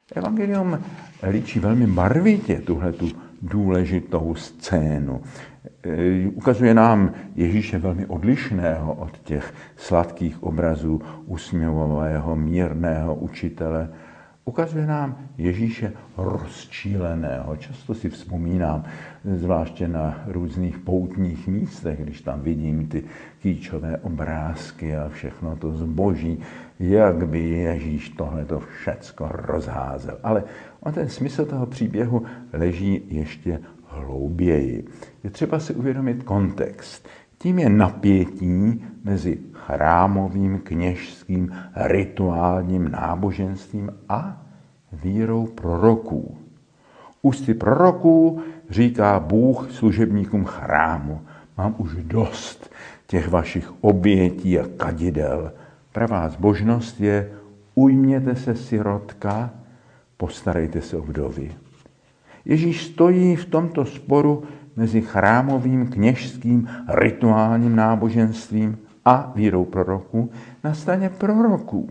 Evangelium líčí velmi barvitě tuhletu důležitou scénu. Ukazuje nám Ježíše velmi odlišného od těch sladkých obrazů usměvavého, mírného učitele. Ukazuje nám Ježíše rozčíleného. Často si vzpomínám, zvláště na různých poutních místech, když tam vidím ty kýčové obrázky a všechno to zboží, jak by Ježíš tohleto všecko rozházel. Ale on ten smysl toho příběhu leží ještě hlouběji. Je třeba si uvědomit kontext. Tím je napětí mezi chrámovým, kněžským, rituálním náboženstvím a vírou proroků. Ústy proroků říká Bůh služebníkům chrámu: mám už dost těch vašich obětí a kadidel. Pravá zbožnost je: ujměte se sirotka, postarejte se o vdovy. Ježíš stojí v tomto sporu mezi chrámovým, kněžským, rituálním náboženstvím a vírou proroků na straně proroků.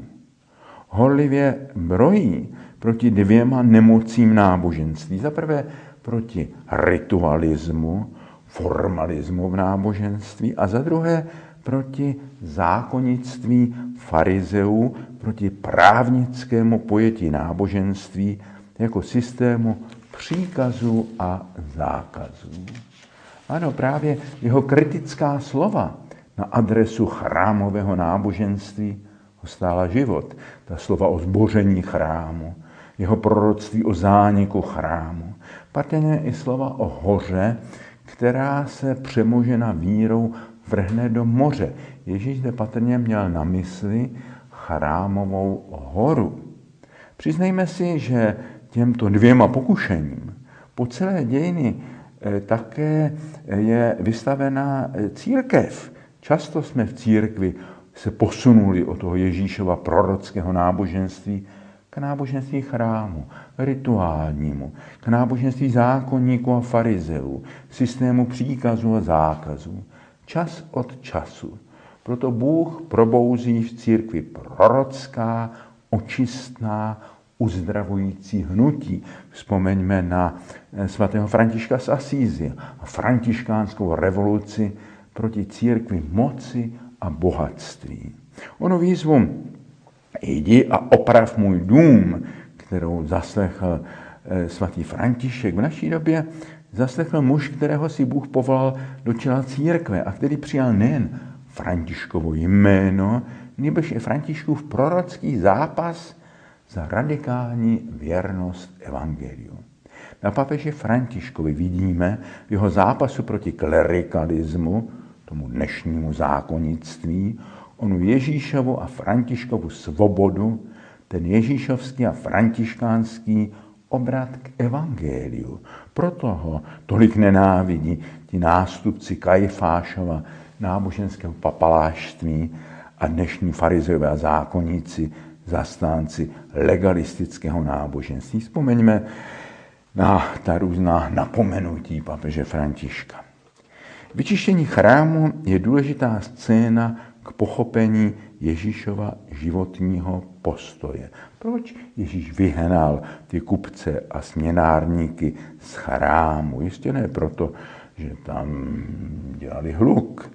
Horlivě brojí proti dvěma nemocím náboženství. Za prvé proti ritualismu, formalismu v náboženství a za druhé proti zákonnictví farizeů, proti právnickému pojetí náboženství jako systému příkazů a zákazů. Ano, právě jeho kritická slova na adresu chrámového náboženství ho stála život. Ta slova o zboření chrámu, jeho proroctví o zániku chrámu. Patrně i slova o hoře, která se přemožena vírou vrhne do moře. Ježíš zde patrně měl na mysli chrámovou horu. Přiznejme si, že těmto dvěma pokušením po celé dějiny také je vystavená církev. Často jsme v církvi se posunuli od toho Ježíšova prorockého náboženství k náboženství chrámu, rituálnímu, k náboženství zákonníků a farizeů, systému příkazů a zákazů. Čas od času. Proto Bůh probouzí v církvi prorocká, očistná, uzdravující hnutí. Vzpomeňme na svatého Františka z Asízy a františkánskou revoluci proti církvi moci a bohatství. Ono výzvu jdi a oprav můj dům, kterou zaslechl svatý František v naší době, zaslechl muž, kterého si Bůh povolal do čela církve a který přijal nejen Františkovo jméno, nýbrž i Františkův prorocký zápas za radikální věrnost evangeliu. Na papeži Františkovi vidíme v jeho zápasu proti klerikalismu, tomu dnešnímu zákonnictví, onu Ježíšovu a Františkovu svobodu, ten ježíšovský a františkánský obrat k evangeliu. Proto ho tolik nenávidí ti nástupci Kajfášova náboženského papalášství a dnešní farizeové a zákonníci, zastánci legalistického náboženství. Vzpomeňme na ta různá napomenutí papeže Františka. Vyčištění chrámu je důležitá scéna k pochopení Ježíšova životního postoje. Proč Ježíš vyhnal ty kupce a směnárníky z chrámu? Jistě ne proto, že tam dělali hluk.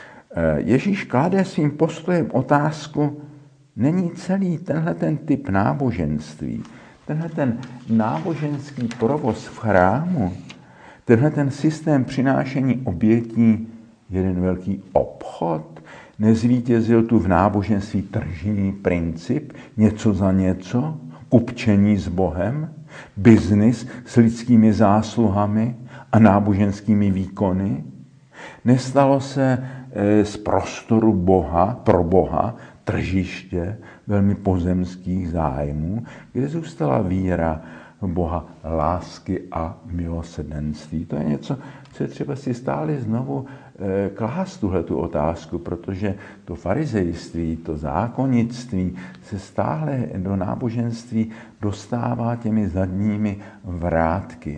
Ježíš klade svým postojem otázku: není celý ten typ náboženství, ten náboženský provoz v chrámu, ten systém přinášení obětí jeden velký obchod? Nezvítězil tu v náboženství tržní princip, něco za něco, kupčení s Bohem, biznis s lidskými zásluhami a náboženskými výkony? Nestalo se z prostoru Boha, pro Boha, tržiště velmi pozemských zájmů, kde zůstala víra Boha lásky a milosrdenství? To je něco, co je třeba si stále znovu klást tuhletu otázku, protože to farizejství, to zákonnictví se stále do náboženství dostává těmi zadními vrátky.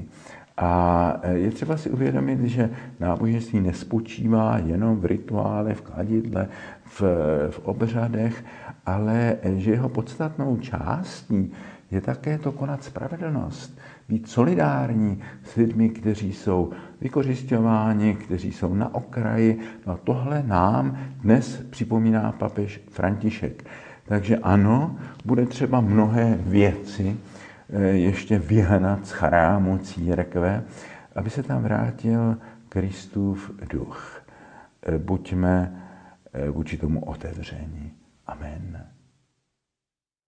A je třeba si uvědomit, že náboženství nespočívá jenom v rituále, v kladidle, v obřadech, ale že jeho podstatnou částí je také to konat spravedlnost, být solidární s lidmi, kteří jsou vykořisťováni, kteří jsou na okraji. No a tohle nám dnes připomíná papež František. Takže ano, bude třeba mnohé věci ještě vyhnat z chrámu církve, aby se tam vrátil Kristův duch. Buďme vůči tomu otevření. Amen.